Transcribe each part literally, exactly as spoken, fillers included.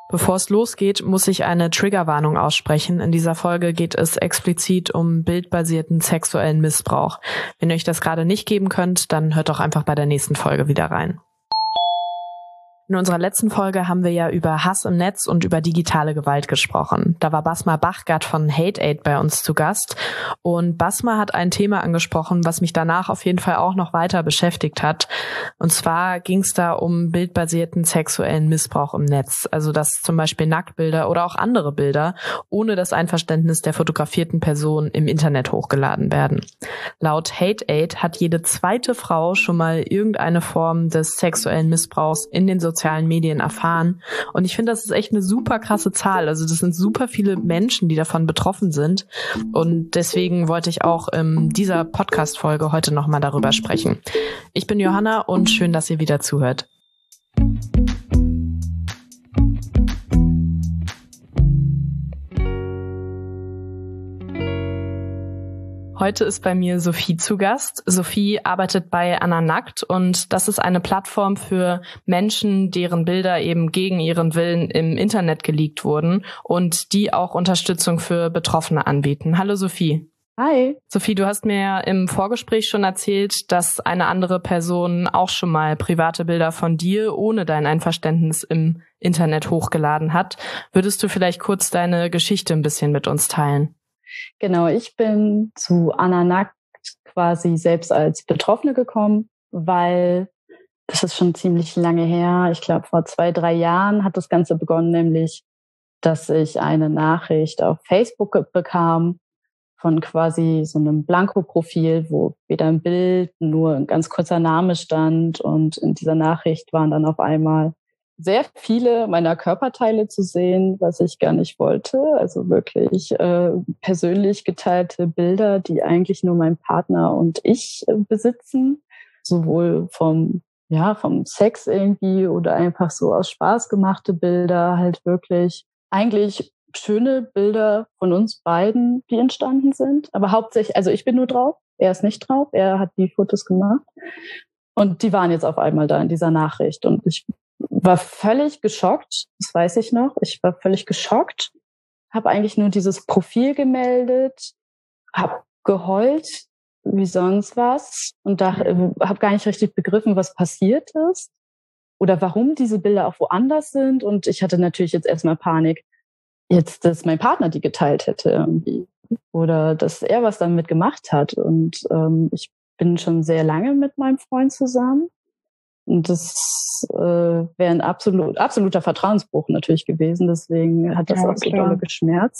Bevor es losgeht, muss ich eine Triggerwarnung aussprechen. In dieser Folge geht es explizit um bildbasierten sexuellen Missbrauch. Wenn ihr euch das gerade nicht geben könnt, dann hört doch einfach bei der nächsten Folge wieder rein. In unserer letzten Folge haben wir ja über Hass im Netz und über digitale Gewalt gesprochen. Da war Basma Bachgart von Hate Aid bei uns zu Gast. Und Basma hat ein Thema angesprochen, was mich danach auf jeden Fall auch noch weiter beschäftigt hat. Und zwar ging es da um bildbasierten sexuellen Missbrauch im Netz. Also dass zum Beispiel Nacktbilder oder auch andere Bilder ohne das Einverständnis der fotografierten Person im Internet hochgeladen werden. Laut Hate Aid hat jede zweite Frau schon mal irgendeine Form des sexuellen Missbrauchs in den sozialen sozialen Medien erfahren. Und ich finde, das ist echt eine super krasse Zahl. Also das sind super viele Menschen, die davon betroffen sind. Und deswegen wollte ich auch in dieser Podcast-Folge heute nochmal darüber sprechen. Ich bin Johanna und schön, dass ihr wieder zuhört. Heute ist bei mir Sophie zu Gast. Sophie arbeitet bei Anna Nackt und das ist eine Plattform für Menschen, deren Bilder eben gegen ihren Willen im Internet geleakt wurden und die auch Unterstützung für Betroffene anbieten. Hallo Sophie. Hi. Sophie, du hast mir ja im Vorgespräch schon erzählt, dass eine andere Person auch schon mal private Bilder von dir ohne dein Einverständnis im Internet hochgeladen hat. Würdest du vielleicht kurz deine Geschichte ein bisschen mit uns teilen? Genau, ich bin zu Anna Nackt quasi selbst als Betroffene gekommen, weil das ist schon ziemlich lange her. Ich glaube, vor zwei, drei Jahren hat das Ganze begonnen, nämlich, dass ich eine Nachricht auf Facebook bekam von quasi so einem Blanko-Profil, wo weder ein Bild, nur ein ganz kurzer Name stand. Und in dieser Nachricht waren dann auf einmal sehr viele meiner Körperteile zu sehen, was ich gar nicht wollte. Also wirklich äh, persönlich geteilte Bilder, die eigentlich nur mein Partner und ich äh, besitzen. Sowohl vom, ja, vom Sex irgendwie oder einfach so aus Spaß gemachte Bilder, halt wirklich eigentlich schöne Bilder von uns beiden, die entstanden sind. Aber hauptsächlich, also ich bin nur drauf, er ist nicht drauf, er hat die Fotos gemacht. Und die waren jetzt auf einmal da in dieser Nachricht. Und ich war völlig geschockt, das weiß ich noch. Ich war völlig geschockt, habe eigentlich nur dieses Profil gemeldet, habe geheult wie sonst was und da habe gar nicht richtig begriffen, was passiert ist oder warum diese Bilder auch woanders sind. Und ich hatte natürlich jetzt erstmal Panik, jetzt, dass mein Partner die geteilt hätte irgendwie oder dass er was damit gemacht hat. Und ähm, ich bin schon sehr lange mit meinem Freund zusammen. Und das äh, wäre ein absolut, absoluter Vertrauensbruch natürlich gewesen. Deswegen hat das ja, auch so dolle geschmerzt.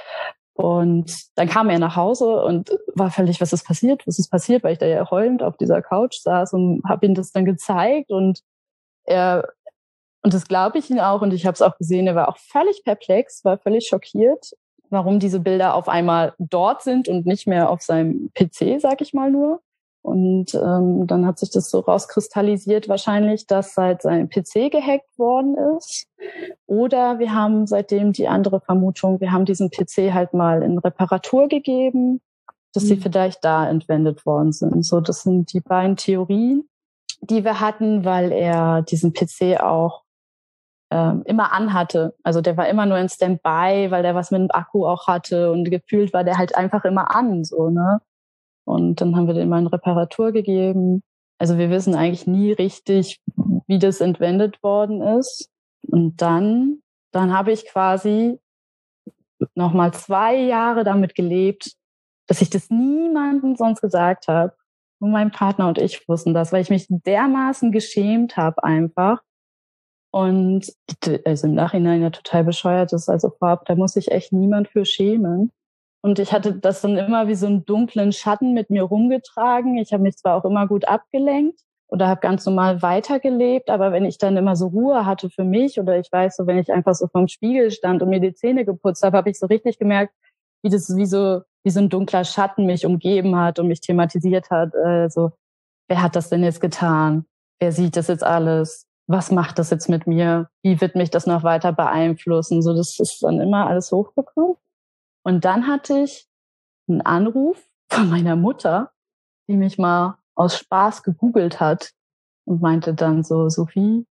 Und dann kam er nach Hause und war völlig, was ist passiert? Was ist passiert? Weil ich da ja heulend auf dieser Couch saß und habe ihm das dann gezeigt. Und er, und das glaube ich ihm auch, und ich habe es auch gesehen, er war auch völlig perplex, war völlig schockiert, warum diese Bilder auf einmal dort sind und nicht mehr auf seinem P C, sag ich mal nur. Und ähm, dann hat sich das so rauskristallisiert wahrscheinlich, dass seit sein P C gehackt worden ist. Oder wir haben seitdem die andere Vermutung, wir haben diesen P C halt mal in Reparatur gegeben, dass mhm. sie vielleicht da entwendet worden sind. So, das sind die beiden Theorien, die wir hatten, weil er diesen P C auch ähm, immer anhatte. Also der war immer nur in Standby, weil der was mit dem Akku auch hatte und gefühlt war der halt einfach immer an, so, ne? Und dann haben wir den mal in Reparatur gegeben. Also wir wissen eigentlich nie richtig, wie das entwendet worden ist. Und dann, dann habe ich quasi nochmal zwei Jahre damit gelebt, dass ich das niemandem sonst gesagt habe. Nur mein Partner und ich wussten das, weil ich mich dermaßen geschämt habe einfach. Und also im Nachhinein ja total bescheuert ist. Also vorab, da muss sich echt niemand für schämen. Und ich hatte das dann immer wie so einen dunklen Schatten mit mir rumgetragen. Ich habe mich zwar auch immer gut abgelenkt oder habe ganz normal weitergelebt, aber wenn ich dann immer so Ruhe hatte für mich oder ich weiß so, wenn ich einfach so vorm Spiegel stand und mir die Zähne geputzt habe, habe ich so richtig gemerkt, wie das wie so wie so ein dunkler Schatten mich umgeben hat und mich thematisiert hat. Also, wer hat das denn jetzt getan? Wer sieht das jetzt alles? Was macht das jetzt mit mir? Wie wird mich das noch weiter beeinflussen? So, das ist dann immer alles hochgekommen. Und dann hatte ich einen Anruf von meiner Mutter, die mich mal aus Spaß gegoogelt hat und meinte dann so, Sophie,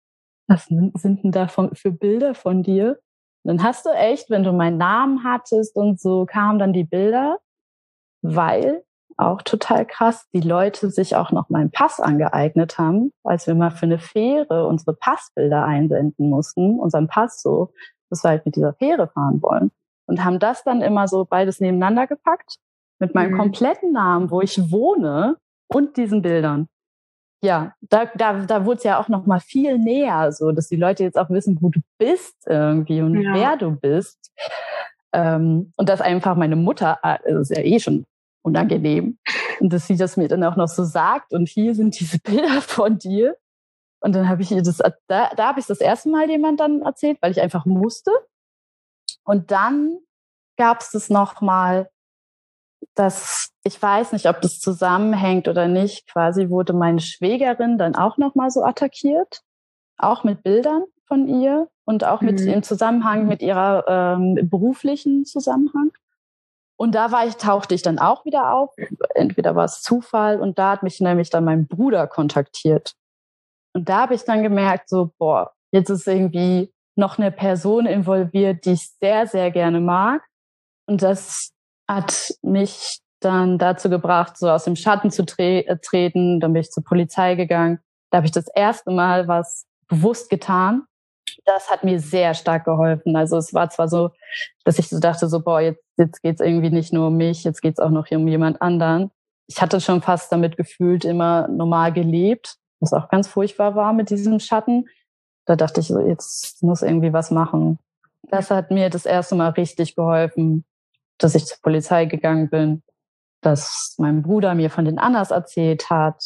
was sind denn da von, für Bilder von dir? Und dann hast du echt, wenn du meinen Namen hattest und so, kamen dann die Bilder, weil, auch total krass, die Leute sich auch noch meinen Pass angeeignet haben, als wir mal für eine Fähre unsere Passbilder einsenden mussten, unseren Pass so, dass wir halt mit dieser Fähre fahren wollen. Und haben das dann immer so beides nebeneinander gepackt, mit meinem mhm. kompletten Namen, wo ich wohne und diesen Bildern. Ja, da, da, da wurde es ja auch noch mal viel näher, so, dass die Leute jetzt auch wissen, wo du bist irgendwie und ja. wer du bist. Ähm, und dass einfach meine Mutter, das ist ja eh schon unangenehm, und dass sie das mir dann auch noch so sagt und hier sind diese Bilder von dir. Und dann habe ich ihr das, da, da habe ich das erste Mal jemand dann erzählt, weil ich einfach musste. Und dann gab es das noch mal, dass ich weiß nicht, ob das zusammenhängt oder nicht. Quasi wurde meine Schwägerin dann auch noch mal so attackiert, auch mit Bildern von ihr und auch mit mhm. im Zusammenhang mit ihrer ähm, beruflichen Zusammenhang. Und da war ich, tauchte ich dann auch wieder auf. Entweder war es Zufall und da hat mich nämlich dann mein Bruder kontaktiert. Und da habe ich dann gemerkt, so, boah, jetzt ist irgendwie noch eine Person involviert, die ich sehr, sehr gerne mag. Und das hat mich dann dazu gebracht, so aus dem Schatten zu tre- äh, treten. Dann bin ich zur Polizei gegangen. Da habe ich das erste Mal was bewusst getan. Das hat mir sehr stark geholfen. Also es war zwar so, dass ich so dachte, so boah, jetzt, jetzt geht's irgendwie nicht nur um mich, jetzt geht's auch noch um jemand anderen. Ich hatte schon fast damit gefühlt immer normal gelebt, was auch ganz furchtbar war mit diesem Schatten. Da dachte ich so, jetzt muss irgendwie was machen. Das hat mir das erste Mal richtig geholfen, dass ich zur Polizei gegangen bin, dass mein Bruder mir von den Annas erzählt hat,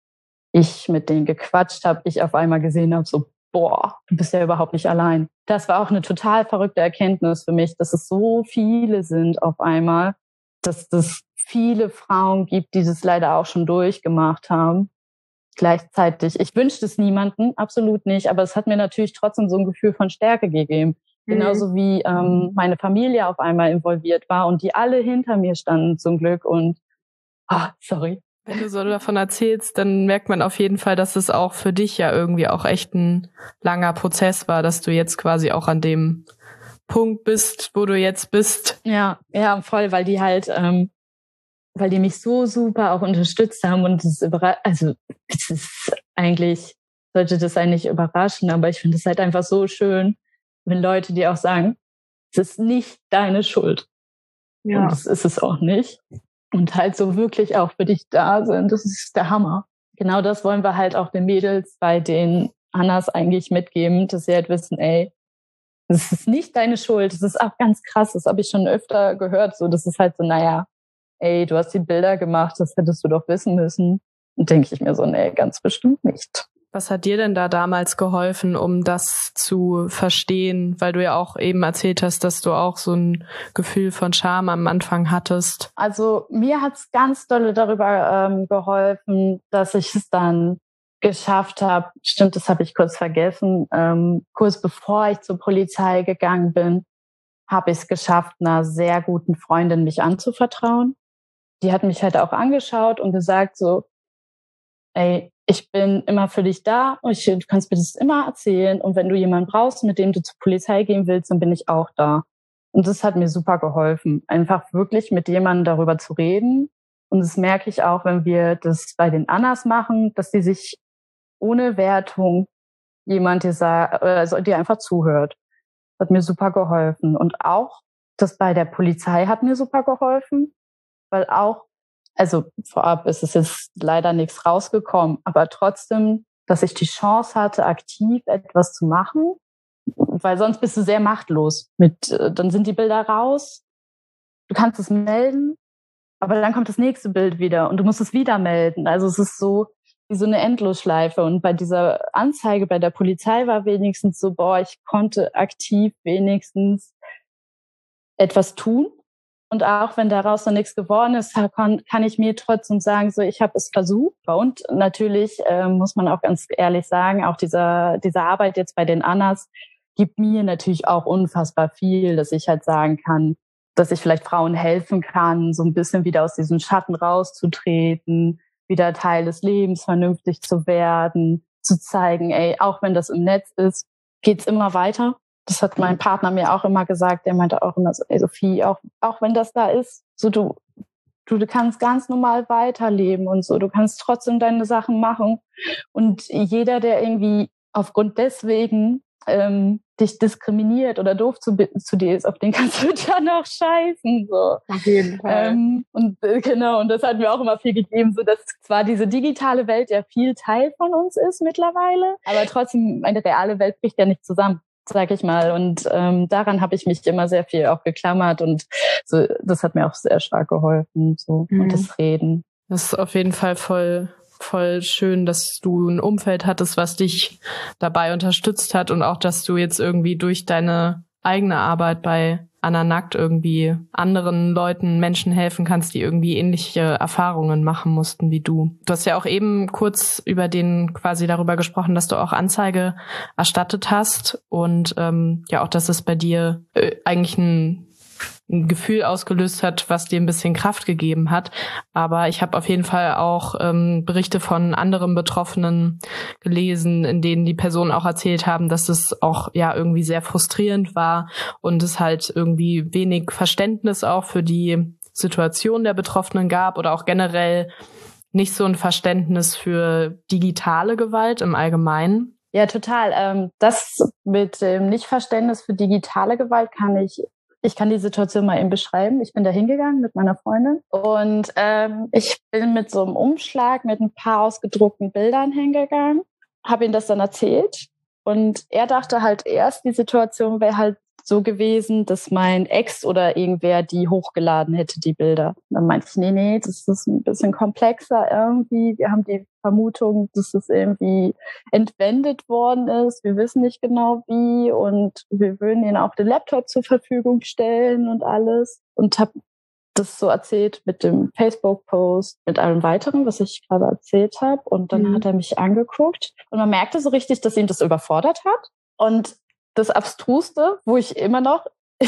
ich mit denen gequatscht habe, ich auf einmal gesehen habe, so boah, du bist ja überhaupt nicht allein. Das war auch eine total verrückte Erkenntnis für mich, dass es so viele sind auf einmal, dass es viele Frauen gibt, die das leider auch schon durchgemacht haben. Gleichzeitig, ich wünschte es niemandem, absolut nicht, aber es hat mir natürlich trotzdem so ein Gefühl von Stärke gegeben. Mhm. Genauso wie ähm, meine Familie auf einmal involviert war und die alle hinter mir standen zum Glück und, ah, oh, sorry. Wenn du so davon erzählst, dann merkt man auf jeden Fall, dass es auch für dich ja irgendwie auch echt ein langer Prozess war, dass du jetzt quasi auch an dem Punkt bist, wo du jetzt bist. Ja, ja, voll, weil die halt, ähm, weil die mich so super auch unterstützt haben und das ist überra- also es ist eigentlich, sollte das eigentlich überraschen, aber ich finde es halt einfach so schön, wenn Leute dir auch sagen, es ist nicht deine Schuld. Ja. Und das ist es auch nicht. Und halt so wirklich auch für dich da sind. Das ist der Hammer. Genau das wollen wir halt auch den Mädels bei den Annas eigentlich mitgeben, dass sie halt wissen, ey, das ist nicht deine Schuld. Das ist auch ganz krass. Das habe ich schon öfter gehört. So, das ist halt so, naja, ey, du hast die Bilder gemacht, das hättest du doch wissen müssen. Und denke ich mir so, nee, ganz bestimmt nicht. Was hat dir denn da damals geholfen, um das zu verstehen? Weil du ja auch eben erzählt hast, dass du auch so ein Gefühl von Scham am Anfang hattest. Also mir hat's ganz dolle darüber ähm, geholfen, dass ich es dann geschafft habe. Stimmt, das habe ich kurz vergessen. Ähm, kurz bevor ich zur Polizei gegangen bin, habe ich es geschafft, einer sehr guten Freundin mich anzuvertrauen. Die hat mich halt auch angeschaut und gesagt so, ey, ich bin immer für dich da und ich, du kannst mir das immer erzählen. Und wenn du jemanden brauchst, mit dem du zur Polizei gehen willst, dann bin ich auch da. Und das hat mir super geholfen, einfach wirklich mit jemandem darüber zu reden. Und das merke ich auch, wenn wir das bei den Annas machen, dass die sich ohne Wertung jemand dir sagt, also dir einfach zuhört. Das hat mir super geholfen. Und auch das bei der Polizei hat mir super geholfen, weil auch also vorab ist es jetzt leider nichts rausgekommen, aber trotzdem, dass ich die Chance hatte, aktiv etwas zu machen, weil sonst bist du sehr machtlos. Mit, dann sind die Bilder raus, du kannst es melden, aber dann kommt das nächste Bild wieder und du musst es wieder melden. Also es ist so wie so eine Endlosschleife. Und bei dieser Anzeige bei der Polizei war wenigstens so, boah, ich konnte aktiv wenigstens etwas tun. Und auch wenn daraus noch nichts geworden ist, kann, kann ich mir trotzdem sagen, so ich habe es versucht. Und natürlich äh, muss man auch ganz ehrlich sagen, auch dieser diese Arbeit jetzt bei den Annas gibt mir natürlich auch unfassbar viel, dass ich halt sagen kann, dass ich vielleicht Frauen helfen kann, so ein bisschen wieder aus diesem Schatten rauszutreten, wieder Teil des Lebens vernünftig zu werden, zu zeigen, ey, auch wenn das im Netz ist, geht's immer weiter. Das hat mein Partner mir auch immer gesagt. Der meinte auch immer so, ey Sophie, auch, auch wenn das da ist, so du, du, du kannst ganz normal weiterleben und so. Du kannst trotzdem deine Sachen machen. Und jeder, der irgendwie aufgrund deswegen ähm, dich diskriminiert oder doof zu, zu dir ist, auf den kannst du dann auch scheißen. So. Auf jeden Fall. Ähm, und äh, genau, und das hat mir auch immer viel gegeben, so dass zwar diese digitale Welt ja viel Teil von uns ist mittlerweile, aber trotzdem eine reale Welt bricht ja nicht zusammen, sag ich mal. Und ähm, daran habe ich mich immer sehr viel auch geklammert und so, das hat mir auch sehr stark geholfen. So. Mhm. Und das Reden. Das ist auf jeden Fall voll voll schön, dass du ein Umfeld hattest, was dich dabei unterstützt hat und auch, dass du jetzt irgendwie durch deine eigene Arbeit bei Anna Nackt irgendwie anderen Leuten, Menschen helfen kannst, die irgendwie ähnliche Erfahrungen machen mussten wie du. Du hast ja auch eben kurz über den quasi darüber gesprochen, dass du auch Anzeige erstattet hast und ähm, ja auch, dass es bei dir äh, eigentlich ein ein Gefühl ausgelöst hat, was dir ein bisschen Kraft gegeben hat. Aber ich habe auf jeden Fall auch ähm, Berichte von anderen Betroffenen gelesen, in denen die Personen auch erzählt haben, dass es auch ja irgendwie sehr frustrierend war und es halt irgendwie wenig Verständnis auch für die Situation der Betroffenen gab oder auch generell nicht so ein Verständnis für digitale Gewalt im Allgemeinen. Ja, total. Ähm, das mit dem Nichtverständnis für digitale Gewalt kann ich Ich kann die Situation mal eben beschreiben. Ich bin da hingegangen mit meiner Freundin und ähm, ich bin mit so einem Umschlag mit ein paar ausgedruckten Bildern hingegangen, habe ihm das dann erzählt und er dachte halt erst, die Situation wäre halt so gewesen, dass mein Ex oder irgendwer die hochgeladen hätte, die Bilder. Und dann meinte ich, nee, nee, das ist ein bisschen komplexer irgendwie. Wir haben die Vermutung, dass es irgendwie entwendet worden ist. Wir wissen nicht genau wie und wir würden ihnen auch den Laptop zur Verfügung stellen und alles. Und habe das so erzählt mit dem Facebook-Post, mit allem Weiteren, was ich gerade erzählt habe. Und dann mhm. hat er mich angeguckt und man merkte so richtig, dass ihn das überfordert hat. Und das Abstruste, wo ich immer noch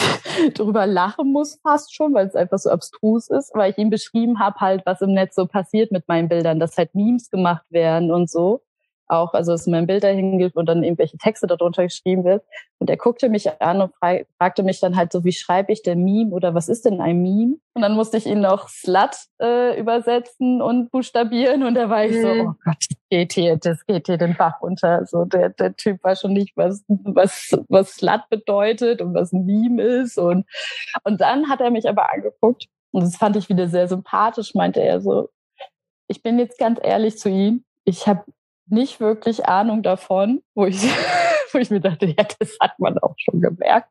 drüber lachen muss fast schon, weil es einfach so abstrus ist, weil ich ihm beschrieben habe halt, was im Netz so passiert mit meinen Bildern, dass halt Memes gemacht werden und so. Auch, also dass mein Bild dahin gibt und dann irgendwelche Texte darunter geschrieben wird. Und er guckte mich an und fragte mich dann halt so, wie schreibe ich denn Meme oder was ist denn ein Meme? Und dann musste ich ihn noch Slut äh, übersetzen und buchstabieren und da war ich mhm. so, oh Gott, das geht hier, das geht hier den Bach runter. So, der, der Typ weiß schon nicht, was, was, was Slut bedeutet und was ein Meme ist. Und, und dann hat er mich aber angeguckt und das fand ich wieder sehr sympathisch, meinte er so, ich bin jetzt ganz ehrlich zu ihm, ich habe nicht wirklich Ahnung davon, wo ich, wo ich mir dachte, ja, das hat man auch schon gemerkt.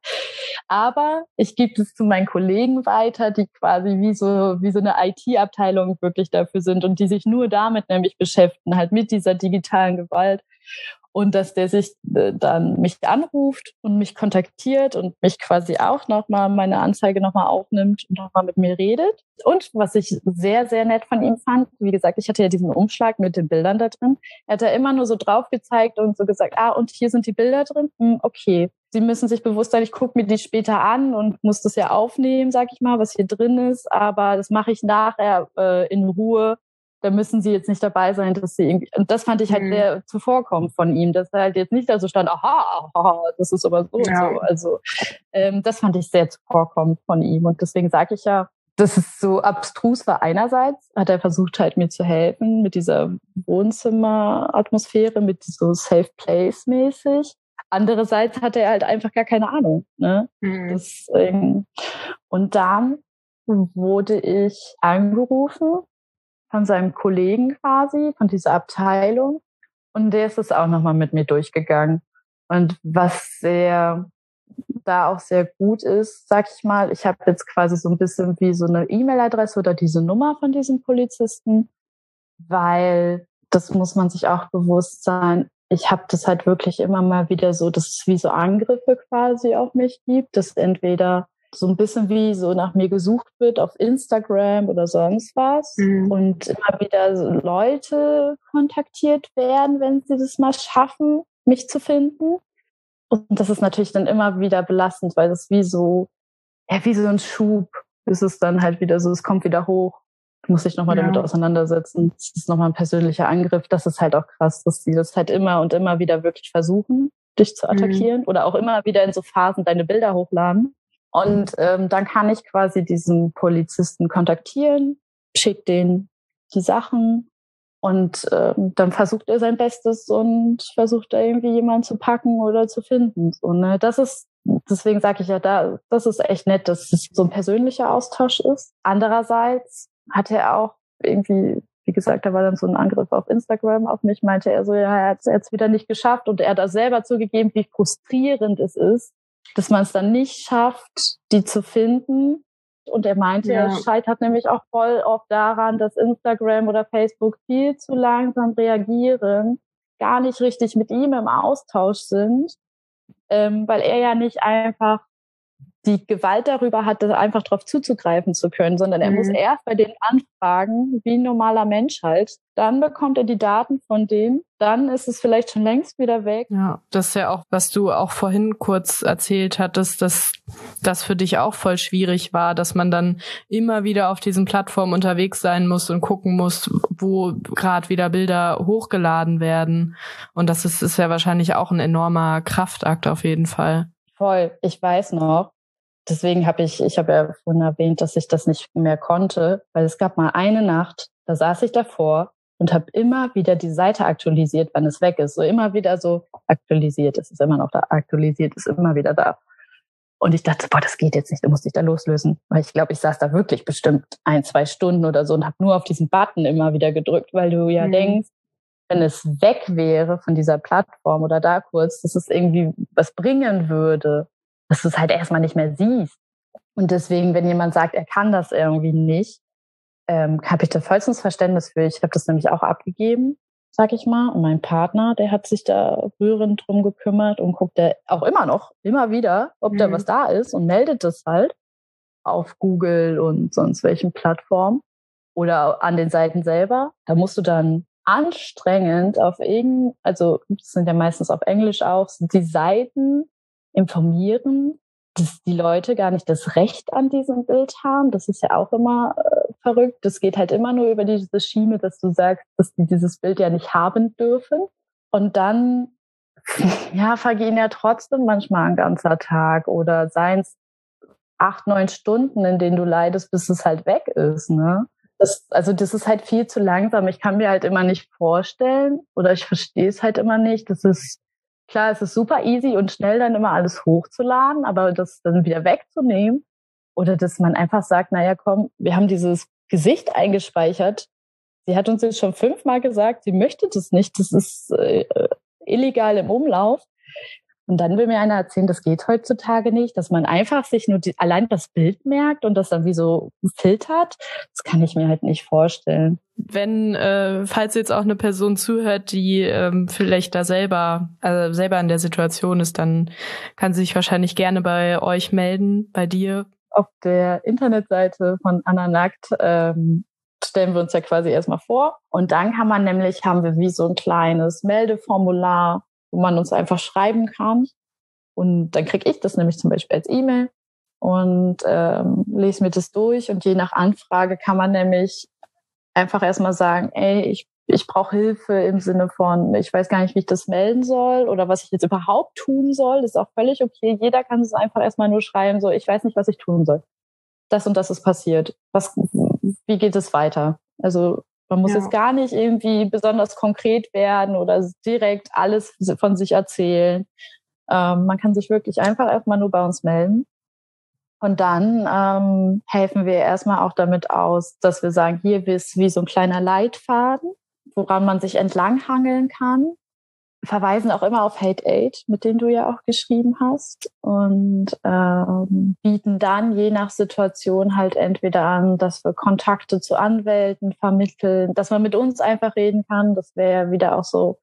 Aber ich gebe es zu meinen Kollegen weiter, die quasi wie so, wie so eine I T-Abteilung wirklich dafür sind und die sich nur damit nämlich beschäftigen, halt mit dieser digitalen Gewalt. Und dass der sich äh, dann mich anruft und mich kontaktiert und mich quasi auch nochmal meine Anzeige nochmal aufnimmt und nochmal mit mir redet. Und was ich sehr, sehr nett von ihm fand, wie gesagt, ich hatte ja diesen Umschlag mit den Bildern da drin. Er hat da immer nur so drauf gezeigt und so gesagt, ah, und hier sind die Bilder drin. Hm, okay. Sie müssen sich bewusst sein, ich gucke mir die später an und muss das ja aufnehmen, sag ich mal, was hier drin ist. Aber das mache ich nachher äh, in Ruhe. Da müssen sie jetzt nicht dabei sein, dass sie irgendwie, und das fand ich halt mhm. sehr zuvorkommend von ihm, dass er halt jetzt nicht da so stand, aha, aha, das ist aber so ja. und so. Also ähm, das fand ich sehr zuvorkommend von ihm und deswegen sage ich ja, dass es so abstrus war. Einerseits hat er versucht halt mir zu helfen mit dieser Wohnzimmeratmosphäre, mit so Safe Place mäßig. Andererseits hatte er halt einfach gar keine Ahnung. Ne? Mhm. Deswegen. Und dann wurde ich angerufen von seinem Kollegen quasi, von dieser Abteilung. Und der ist es auch nochmal mit mir durchgegangen. Und was sehr, da auch sehr gut ist, sag ich mal, ich habe jetzt quasi so ein bisschen wie so eine E-Mail-Adresse oder diese Nummer von diesem Polizisten, weil das muss man sich auch bewusst sein. Ich habe das halt wirklich immer mal wieder so, dass es wie so Angriffe quasi auf mich gibt, dass entweder so ein bisschen wie so nach mir gesucht wird auf Instagram oder sonst was mhm. und immer wieder so Leute kontaktiert werden, wenn sie das mal schaffen, mich zu finden. Und das ist natürlich dann immer wieder belastend, weil das wie so, ja, wie so ein Schub ist es dann halt wieder so, es kommt wieder hoch. Du musst dich nochmal ja. damit auseinandersetzen. Das ist nochmal ein persönlicher Angriff. Das ist halt auch krass, dass die das halt immer und immer wieder wirklich versuchen, dich zu attackieren. Mhm. Oder auch immer wieder in so Phasen deine Bilder hochladen. Und ähm, dann kann ich quasi diesen Polizisten kontaktieren, schicke denen die Sachen und ähm, dann versucht er sein Bestes und versucht da irgendwie jemanden zu packen oder zu finden. Und ne, das ist, deswegen sage ich ja, da, das ist echt nett, dass es so ein persönlicher Austausch ist. Andererseits hatte er auch irgendwie, wie gesagt, da war dann so ein Angriff auf Instagram auf mich, meinte er so, ja, er hat es wieder nicht geschafft und er hat da selber zugegeben, wie frustrierend es ist, dass man es dann nicht schafft, die zu finden. Und er meinte, ja. es scheitert nämlich auch voll oft daran, dass Instagram oder Facebook viel zu langsam reagieren, gar nicht richtig mit ihm im Austausch sind, ähm, weil er ja nicht einfach die Gewalt darüber hat, einfach darauf zuzugreifen zu können, sondern er mhm. muss erst bei denen anfragen, wie ein normaler Mensch halt. Dann bekommt er die Daten von denen, dann ist es vielleicht schon längst wieder weg. Ja, das ist ja auch, was du auch vorhin kurz erzählt hattest, dass das für dich auch voll schwierig war, dass man dann immer wieder auf diesen Plattformen unterwegs sein muss und gucken muss, wo gerade wieder Bilder hochgeladen werden. Und das ist, ist ja wahrscheinlich auch ein enormer Kraftakt auf jeden Fall. Voll, ich weiß noch. Deswegen habe ich, ich habe ja vorhin erwähnt, dass ich das nicht mehr konnte, weil es gab mal eine Nacht, da saß ich davor und habe immer wieder die Seite aktualisiert, wann es weg ist. So immer wieder so aktualisiert, es ist immer noch da, aktualisiert ist immer wieder da. Und ich dachte, boah, das geht jetzt nicht, du musst dich da loslösen. Weil ich glaube, ich saß da wirklich bestimmt ein, zwei Stunden oder so und habe nur auf diesen Button immer wieder gedrückt, weil du ja mhm. denkst, wenn es weg wäre von dieser Plattform oder da kurz, dass es irgendwie was bringen würde, dass du es halt erstmal nicht mehr siehst. Und deswegen, wenn jemand sagt, er kann das irgendwie nicht, ähm, habe ich da vollstens Verständnis für. Ich habe das nämlich auch abgegeben, sag ich mal. Und mein Partner, der hat sich da rührend drum gekümmert und guckt da auch immer noch, immer wieder, ob mhm. da was da ist und meldet das halt auf Google und sonst welchen Plattformen oder an den Seiten selber. Da musst du dann anstrengend auf irgendein, also das sind ja meistens auf Englisch auch, die Seiten informieren, dass die Leute gar nicht das Recht an diesem Bild haben. Das ist ja auch immer äh, verrückt. Das geht halt immer nur über diese Schiene, dass du sagst, dass die dieses Bild ja nicht haben dürfen. Und dann, ja, vergehen ja trotzdem manchmal ein ganzer Tag oder seien es acht, neun Stunden, in denen du leidest, bis es halt weg ist, ne? Das, also das ist halt viel zu langsam. Ich kann mir halt immer nicht vorstellen oder ich verstehe es halt immer nicht. Das ist klar, es ist super easy und schnell dann immer alles hochzuladen, aber das dann wieder wegzunehmen oder dass man einfach sagt, naja, komm, wir haben dieses Gesicht eingespeichert. Sie hat uns jetzt schon fünfmal gesagt, sie möchte das nicht. Das ist äh, illegal im Umlauf. Und dann will mir einer erzählen, das geht heutzutage nicht, dass man einfach sich nur die, allein das Bild merkt und das dann wie so filtert. Das kann ich mir halt nicht vorstellen. Wenn, äh, falls jetzt auch eine Person zuhört, die ähm, vielleicht da selber, also selber in der Situation ist, dann kann sie sich wahrscheinlich gerne bei euch melden, bei dir. Auf der Internetseite von Anna Nackt ähm, stellen wir uns ja quasi erstmal vor. Und dann kann man nämlich, haben wir wie so ein kleines Meldeformular, wo man uns einfach schreiben kann. Und dann kriege ich das nämlich zum Beispiel als E-Mail und ähm, lese mir das durch. Und je nach Anfrage kann man nämlich einfach erstmal sagen, ey, ich, ich brauche Hilfe im Sinne von, ich weiß gar nicht, wie ich das melden soll oder was ich jetzt überhaupt tun soll. Das ist auch völlig okay. Jeder kann es einfach erstmal nur schreiben, so, ich weiß nicht, was ich tun soll. Das und das ist passiert. Was, wie geht es weiter? Also man muss ja. jetzt gar nicht irgendwie besonders konkret werden oder direkt alles von sich erzählen. Ähm, man kann sich wirklich einfach erstmal nur bei uns melden. Und dann ähm, helfen wir erstmal auch damit aus, dass wir sagen, hier ist wie so ein kleiner Leitfaden, woran man sich entlanghangeln kann. Verweisen auch immer auf Hate Aid, mit dem du ja auch geschrieben hast. Und ähm, bieten dann je nach Situation halt entweder an, dass wir Kontakte zu Anwälten vermitteln, dass man mit uns einfach reden kann. Das wäre ja wieder auch so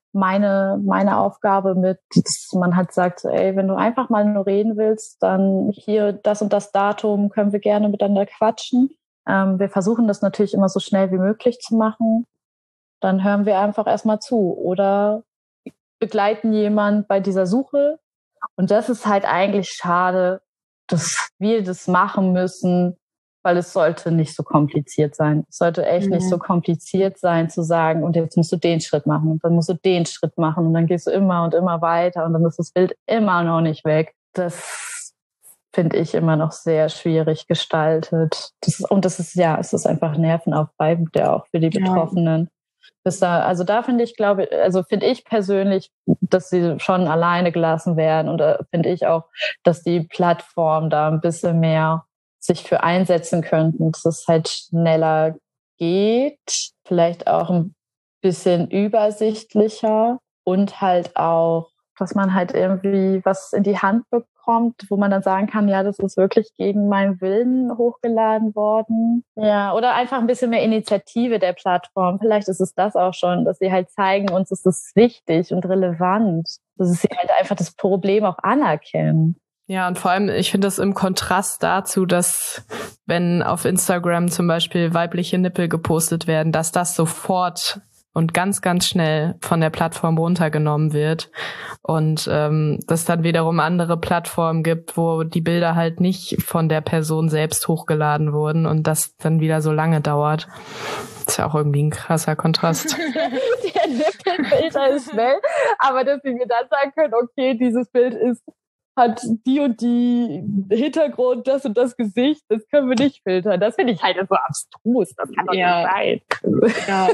meine meine Aufgabe mit, dass man halt sagt, so, ey, wenn du einfach mal nur reden willst, dann hier das und das Datum, können wir gerne miteinander quatschen. Ähm, wir versuchen das natürlich immer so schnell wie möglich zu machen. Dann hören wir einfach erstmal zu oder begleiten jemand bei dieser Suche. Und das ist halt eigentlich schade, dass wir das machen müssen, weil es sollte nicht so kompliziert sein. Es sollte echt mhm. nicht so kompliziert sein zu sagen, und jetzt musst du den Schritt machen und dann musst du den Schritt machen und dann gehst du immer und immer weiter und dann ist das Bild immer noch nicht weg. Das finde ich immer noch sehr schwierig gestaltet. Das ist, und das ist, ja, es ist einfach nervenaufreibend, ja, auch für die Betroffenen. Ja. Das da, also da finde ich, glaube also finde ich persönlich, dass sie schon alleine gelassen werden und da finde ich auch, dass die Plattform da ein bisschen mehr sich für einsetzen könnten, dass es halt schneller geht, vielleicht auch ein bisschen übersichtlicher und halt auch, dass man halt irgendwie was in die Hand bekommt, wo man dann sagen kann, ja, das ist wirklich gegen meinen Willen hochgeladen worden. Ja, oder einfach ein bisschen mehr Initiative der Plattform. Vielleicht ist es das auch schon, dass sie halt zeigen, uns ist das wichtig und relevant. Dass sie halt einfach das Problem auch anerkennen. Ja, und vor allem, ich finde das im Kontrast dazu, dass wenn auf Instagram zum Beispiel weibliche Nippel gepostet werden, dass das sofort und ganz, ganz schnell von der Plattform runtergenommen wird und ähm, dass dann wiederum andere Plattformen gibt, wo die Bilder halt nicht von der Person selbst hochgeladen wurden und das dann wieder so lange dauert. Das ist ja auch irgendwie ein krasser Kontrast. Der Nippelfilter ist schnell, aber dass wir dann sagen können, okay, dieses Bild ist hat die und die Hintergrund, das und das Gesicht, das können wir nicht filtern. Das finde ich halt so abstrus. Das kann doch ja nicht sein. Ja.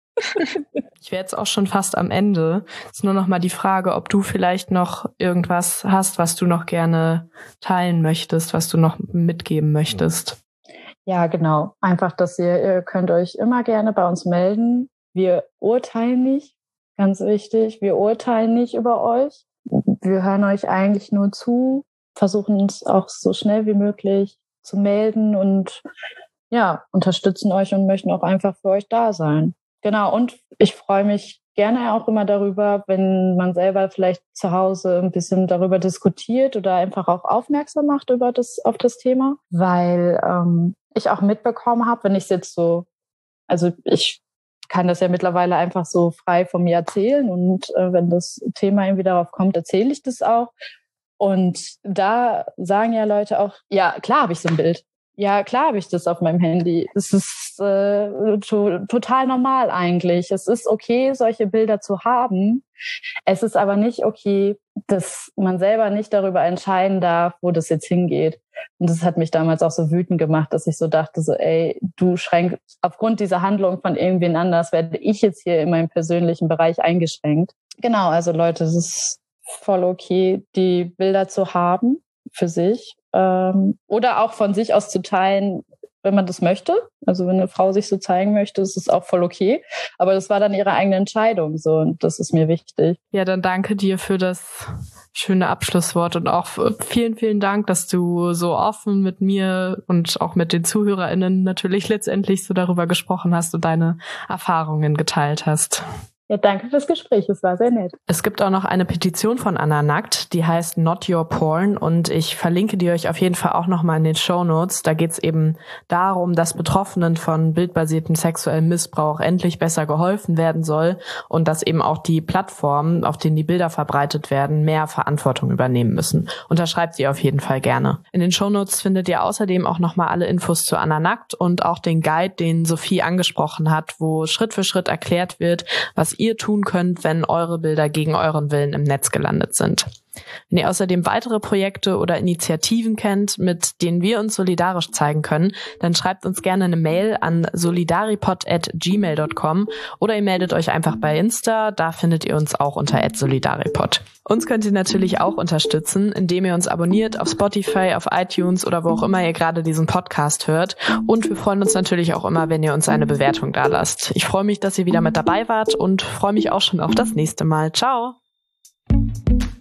Ich wäre jetzt auch schon fast am Ende. Es ist nur noch mal die Frage, ob du vielleicht noch irgendwas hast, was du noch gerne teilen möchtest, was du noch mitgeben möchtest. Ja, genau. Einfach, dass ihr, ihr könnt euch immer gerne bei uns melden. Wir urteilen nicht, ganz wichtig. Wir urteilen nicht über euch. Wir hören euch eigentlich nur zu, versuchen uns auch so schnell wie möglich zu melden und ja, unterstützen euch und möchten auch einfach für euch da sein. Genau, und ich freue mich gerne auch immer darüber, wenn man selber vielleicht zu Hause ein bisschen darüber diskutiert oder einfach auch aufmerksam macht über das, auf das Thema, weil ähm, ich auch mitbekommen habe, wenn ich es jetzt so, also ich kann das ja mittlerweile einfach so frei von mir erzählen und äh, wenn das Thema irgendwie darauf kommt, erzähle ich das auch. Und da sagen ja Leute auch, ja, klar habe ich so ein Bild. Ja, klar habe ich das auf meinem Handy. Das ist äh, to- total normal eigentlich. Es ist okay, solche Bilder zu haben. Es ist aber nicht okay, dass man selber nicht darüber entscheiden darf, wo das jetzt hingeht. Und das hat mich damals auch so wütend gemacht, dass ich so dachte, so, ey, du schränkst, aufgrund dieser Handlung von irgendwen anders werde ich jetzt hier in meinem persönlichen Bereich eingeschränkt. Genau, also Leute, es ist voll okay, die Bilder zu haben für sich. Ähm, oder auch von sich aus zu teilen, wenn man das möchte. Also wenn eine Frau sich so zeigen möchte, ist es auch voll okay. Aber das war dann ihre eigene Entscheidung, so, und das ist mir wichtig. Ja, dann danke dir für das schöne Abschlusswort und auch vielen, vielen Dank, dass du so offen mit mir und auch mit den ZuhörerInnen natürlich letztendlich so darüber gesprochen hast und deine Erfahrungen geteilt hast. Ja, danke fürs Gespräch, es war sehr nett. Es gibt auch noch eine Petition von Anna Nackt, die heißt Not Your Porn und ich verlinke die euch auf jeden Fall auch nochmal in den Shownotes. Da geht es eben darum, dass Betroffenen von bildbasiertem sexuellem Missbrauch endlich besser geholfen werden soll und dass eben auch die Plattformen, auf denen die Bilder verbreitet werden, mehr Verantwortung übernehmen müssen. Unterschreibt sie auf jeden Fall gerne. In den Shownotes findet ihr außerdem auch nochmal alle Infos zu Anna Nackt und auch den Guide, den Sophie angesprochen hat, wo Schritt für Schritt erklärt wird, was ihr tun könnt, wenn eure Bilder gegen euren Willen im Netz gelandet sind. Wenn ihr außerdem weitere Projekte oder Initiativen kennt, mit denen wir uns solidarisch zeigen können, dann schreibt uns gerne eine Mail an solidaripod at gmail dot com oder ihr meldet euch einfach bei Insta, da findet ihr uns auch unter at solidaripod. Uns könnt ihr natürlich auch unterstützen, indem ihr uns abonniert auf Spotify, auf iTunes oder wo auch immer ihr gerade diesen Podcast hört. Und wir freuen uns natürlich auch immer, wenn ihr uns eine Bewertung dalasst. Ich freue mich, dass ihr wieder mit dabei wart und freue mich auch schon auf das nächste Mal. Ciao!